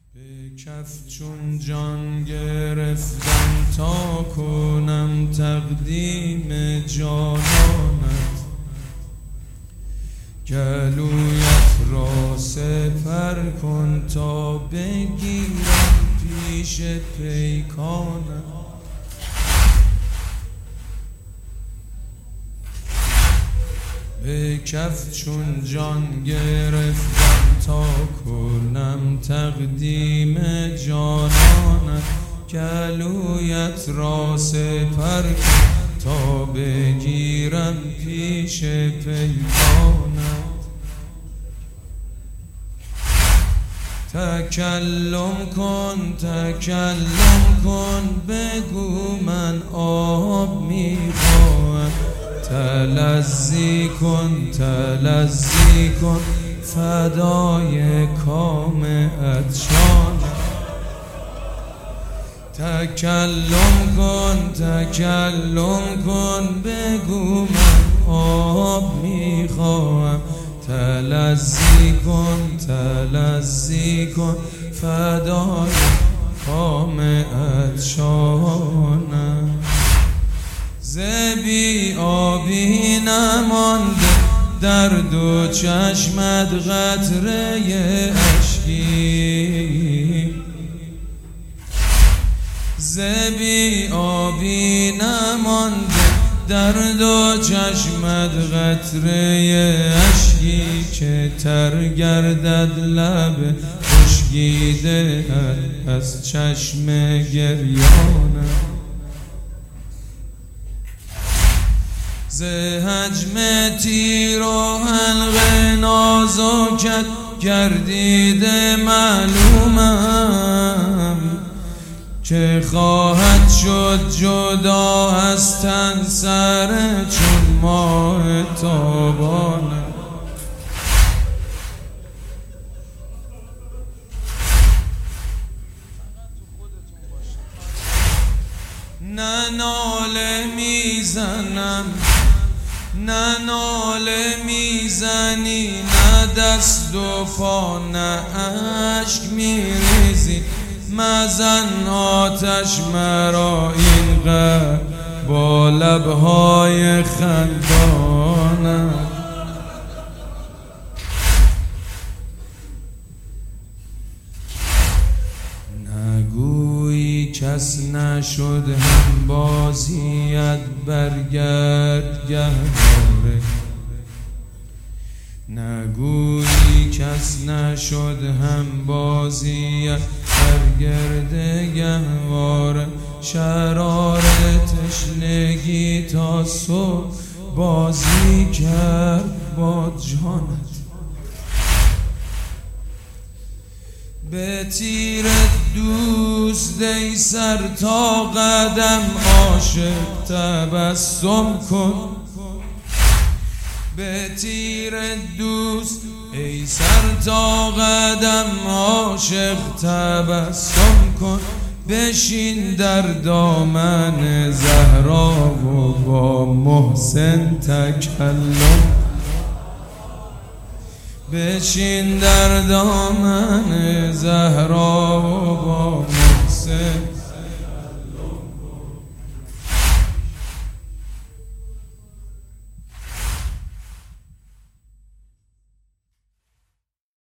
به کف چون جان گرفتم تا کنم تقدیم جانانت، گلویت را سپر کن تا بگیرم پیش پیکانت. به کف چون جان گرفتم تا کنم تقدیم جانانت، گلویت را سپر کن تا بگیرم پیش پیکانت. تکلم کن بگو من آب میخواهم، تلذی کن فدای کام عطشان. تکلم کن بگو من آب میخواهم، تلذی کن فدای کام عطشانم. ز بی آبی نمانده در دو چشمت قطره اشکی، ز بی آبی نمانده در دو چشمت قطره اشکی، که تر گردد لب خشکیده از چشم گریانم. ز حجم تیر و حلقه نازکت گردیده معلومم، که خواهد شد جدا از تن سر چون ماه تابانم. نه ناله میزنی، نه دست و پا، نه اشک میریزی. مزن آتش مرا اینقدر با لبهای خندانت. نگویی کس نشد هم بازیت برگرد گهواره، نگویی کس نشد هم بازیت برگرد گهواره. شرار تشنگی تا صبح بازی کرد با جانت، به تیر دوست ای سر تا قدم عاشق تبسم کن، به تیر دوست ای سر تا قدم عاشق تبسم کن. بشین در دامن زهرا و با محسن تکلم، بشین در دامن زهرا و با محسن